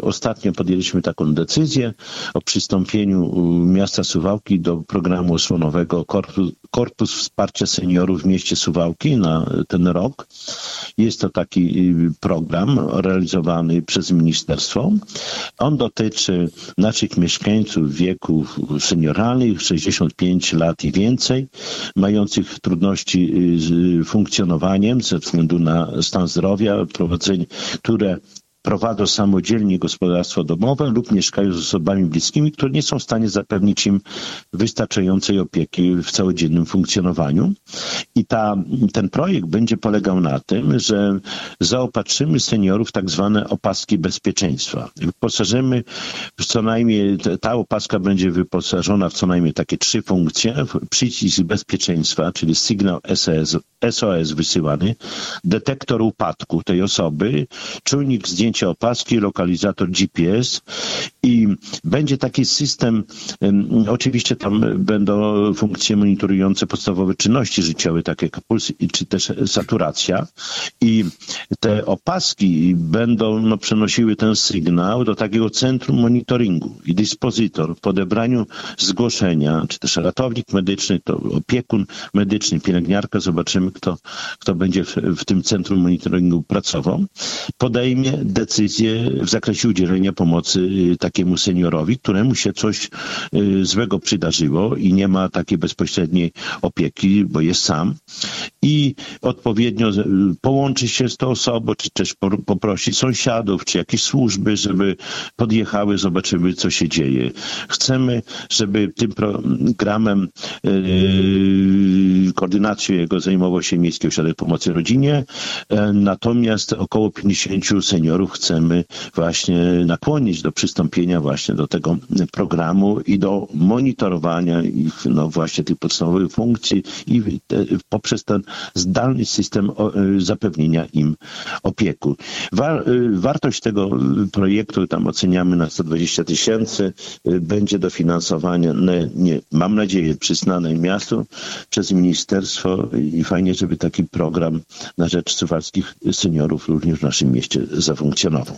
ostatnio podjęliśmy taką decyzję o przystąpieniu miasta Suwałki do programu osłonowego Korpus Wsparcia Seniorów w mieście Suwałki na ten rok. Jest to taki program realizowany przez ministerstwo. On dotyczy naszych mieszkańców wieku senioralnych, 65 lat i więcej, mających trudności z funkcjonowaniem ze względu na stan zdrowia, które prowadzą samodzielnie gospodarstwo domowe lub mieszkają z osobami bliskimi, które nie są w stanie zapewnić im wystarczającej opieki w całodziennym funkcjonowaniu. I ten projekt będzie polegał na tym, że zaopatrzymy seniorów w tak zwane opaski bezpieczeństwa. Wyposażymy w co najmniej, ta opaska będzie wyposażona w co najmniej takie 3 funkcje. Przycisk bezpieczeństwa, czyli sygnał SOS wysyłany, detektor upadku tej osoby, czujnik zdjęcia opaski, lokalizator GPS i będzie taki system, oczywiście tam będą funkcje monitorujące podstawowe czynności życiowe, takie jak puls czy też saturacja i te opaski będą przenosiły ten sygnał do takiego centrum monitoringu i dyspozytor po odebraniu zgłoszenia, czy też ratownik medyczny, to opiekun medyczny, pielęgniarka, zobaczymy kto będzie w tym centrum monitoringu pracował, podejmie decyzję w zakresie udzielenia pomocy takiemu seniorowi, któremu się coś złego przydarzyło i nie ma takiej bezpośredniej opieki, bo jest sam i odpowiednio połączy się z tą osobą, czy też poprosi sąsiadów, czy jakieś służby, żeby podjechały, zobaczyły, co się dzieje. Chcemy, żeby tym programem koordynacją jego zajmował się Miejski Ośrodek Pomocy Rodzinie, natomiast około 50 seniorów chcemy właśnie nakłonić do przystąpienia właśnie do tego programu i do monitorowania ich, właśnie tych podstawowych funkcji i poprzez ten zdalny system zapewnienia im opieki. Wartość tego projektu tam oceniamy na 120 000, będzie dofinansowanie, mam nadzieję, przyznane miastu przez ministerstwo i fajnie, żeby taki program na rzecz suwalskich seniorów również w naszym mieście zafunkcjonował.